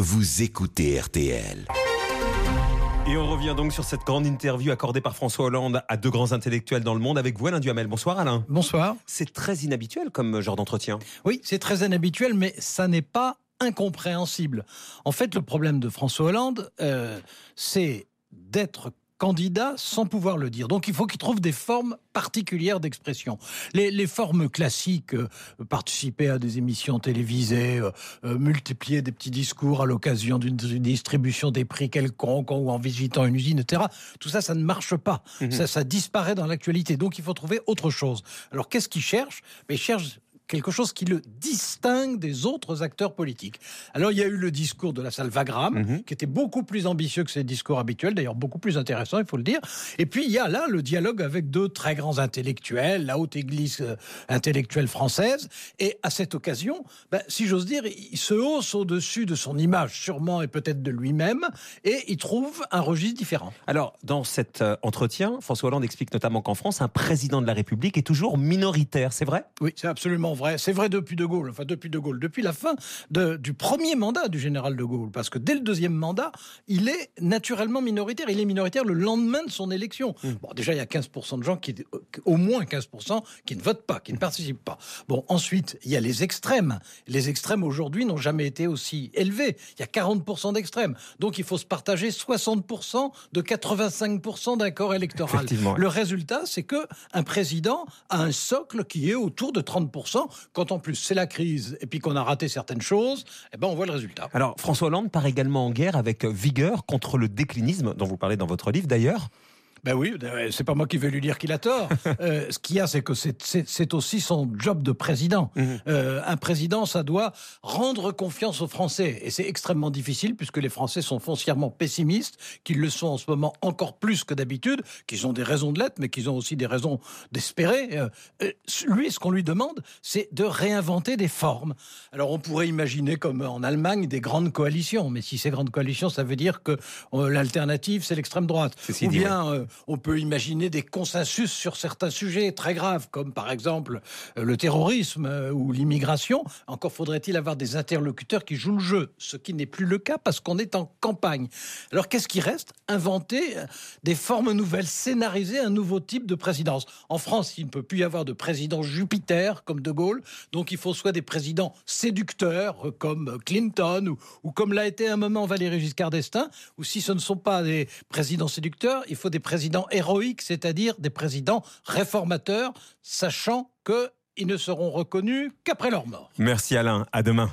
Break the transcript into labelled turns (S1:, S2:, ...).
S1: vous écoutez RTL.
S2: Et on revient donc sur cette grande interview accordée par François Hollande à deux grands intellectuels dans le monde avec vous, Alain Duhamel. Bonsoir Alain.
S3: Bonsoir.
S2: C'est très inhabituel comme genre d'entretien.
S3: Oui, c'est très inhabituel, mais ça n'est pas incompréhensible. En fait, le problème de François Hollande, c'est d'être candidat sans pouvoir le dire. Donc il faut qu'il trouve des formes particulières d'expression. Les formes classiques, participer à des émissions télévisées, multiplier des petits discours à l'occasion d'une distribution des prix quelconque ou en visitant une usine, etc. Tout ça, ça ne marche pas. Ça disparaît dans l'actualité. Donc il faut trouver autre chose. Alors qu'est-ce qu'il cherche ? Il cherche quelque chose qui le distingue des autres acteurs politiques. Alors, il y a eu le discours de la salle Wagram, qui était beaucoup plus ambitieux que ses discours habituels, d'ailleurs beaucoup plus intéressant, il faut le dire. Et puis, il y a là le dialogue avec deux très grands intellectuels, la haute église intellectuelle française. Et à cette occasion, si j'ose dire, il se hausse au-dessus de son image, sûrement, et peut-être de lui-même, et il trouve un registre différent.
S2: Alors, dans cet entretien, François Hollande explique notamment qu'en France, un président de la République est toujours minoritaire, c'est vrai ?
S3: Oui, c'est absolument vrai. C'est vrai depuis De Gaulle. Depuis la fin du premier mandat du général de Gaulle. Parce que dès le deuxième mandat, il est naturellement minoritaire. Il est minoritaire le lendemain de son élection. Bon, déjà, il y a 15% de gens au moins 15%, qui ne votent pas, qui ne participent pas. Bon, ensuite, il y a les extrêmes. Les extrêmes, aujourd'hui, n'ont jamais été aussi élevés. Il y a 40% d'extrêmes. Donc, il faut se partager 60% de 85% d'un corps électoral. Le résultat, c'est qu'un président a un socle qui est autour de 30%. Quand en plus c'est la crise et puis qu'on a raté certaines choses, on voit le résultat.
S2: Alors François Hollande part également en guerre avec vigueur contre le déclinisme, dont vous parlez dans votre livre d'ailleurs.
S3: Ben oui, c'est pas moi qui vais lui dire qu'il a tort. Ce qu'il y a, c'est que c'est aussi son job de président. Un président, ça doit rendre confiance aux Français. Et c'est extrêmement difficile puisque les Français sont foncièrement pessimistes, qu'ils le sont en ce moment encore plus que d'habitude, qu'ils ont des raisons de l'être, mais qu'ils ont aussi des raisons d'espérer. Lui, ce qu'on lui demande, c'est de réinventer des formes. Alors on pourrait imaginer, comme en Allemagne, des grandes coalitions. Mais si ces grandes coalitions, ça veut dire que l'alternative, c'est l'extrême droite. Ou bien... on peut imaginer des consensus sur certains sujets très graves, comme par exemple le terrorisme ou l'immigration. Encore faudrait-il avoir des interlocuteurs qui jouent le jeu, ce qui n'est plus le cas parce qu'on est en campagne. Alors qu'est-ce qui reste ? Inventer des formes nouvelles, scénariser un nouveau type de présidence. En France, il ne peut plus y avoir de président Jupiter comme De Gaulle, donc il faut soit des présidents séducteurs comme Clinton ou comme l'a été à un moment Valéry Giscard d'Estaing, ou si ce ne sont pas des présidents séducteurs, il faut des présidents héroïques, c'est-à-dire des présidents réformateurs, sachant qu'ils ne seront reconnus qu'après leur mort.
S2: Merci Alain, à demain.